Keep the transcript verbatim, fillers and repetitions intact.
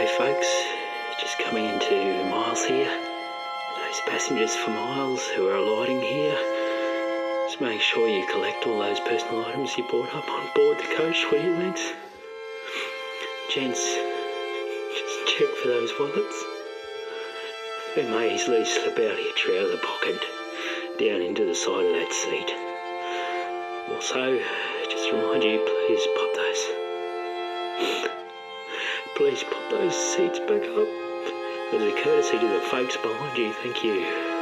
G'day folks, just coming into Miles here. Those passengers for Miles who are alighting here, just make sure you collect all those personal items you brought up on board the coach, will you, thanks? Gents, just check for those wallets. They may easily slip out of your trouser pocket, down into the side of that seat. Also, just remind you, please pop those Please pop those seats back up as a courtesy to the folks behind you. Thank you.